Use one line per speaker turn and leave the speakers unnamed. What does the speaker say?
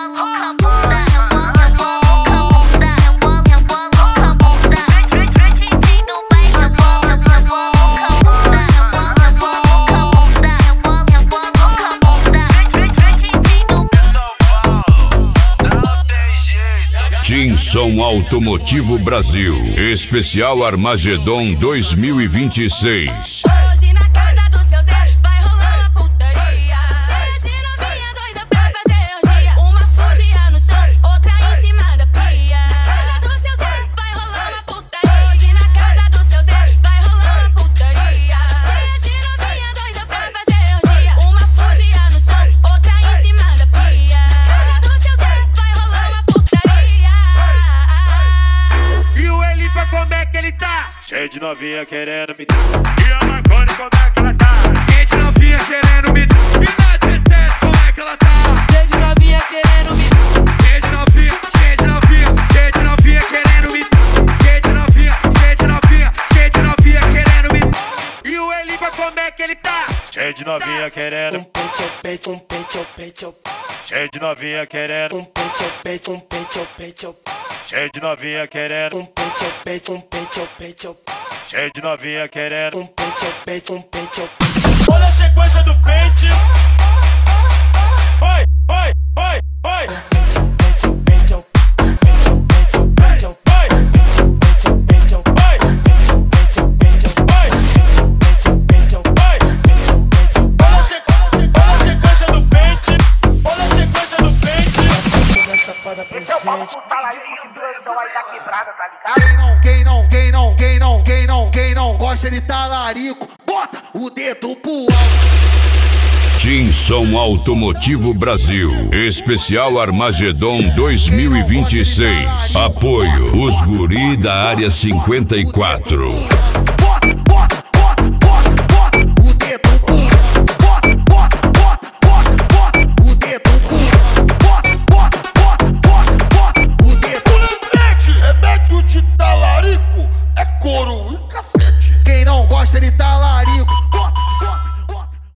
Tinson Automotivo Brasil, especial Armagedon 2026.
Hoje na casa do seu Zé vai rolar uma putaria. Cheia de novinha doida pra fazer orgia. Uma fugia no chão, outra em cima da pia. Na casa do seu Zé vai rolar uma putaria. Hoje na casa do seu Zé vai rolar uma putaria. Cheia de novinha doida pra fazer orgia. Uma fugia no chão, outra em cima da pia. Na casa do seu Zé vai rolar uma putaria.
E o Elipa, como é que ele tá? Cheio de novinha querendo me dar. E a Marconi, como é que ela tá? Cheio de novinha querendo me dar. E na 17, como é que ela tá?
Cheio de novinha querendo me dar.
Cheio de novinha, cheio de novinha, cheio de novinha querendo me dar. Cheio de novinha, cheio de novinha, cheio de novinha querendo me dar. E o Elipa, como é que ele tá? Cheio de novinha querendo. Cheio de novinha querendo. Cheio de novinha querendo. Cheio de novinha querendo. Olha a sequência do pente. Oi, oi, oi, oi.
Quem não gosta de talarico, bota o dedo pro alto.
Tinson Automotivo Brasil, especial Armagedon 2026. Apoio os guri da área 54.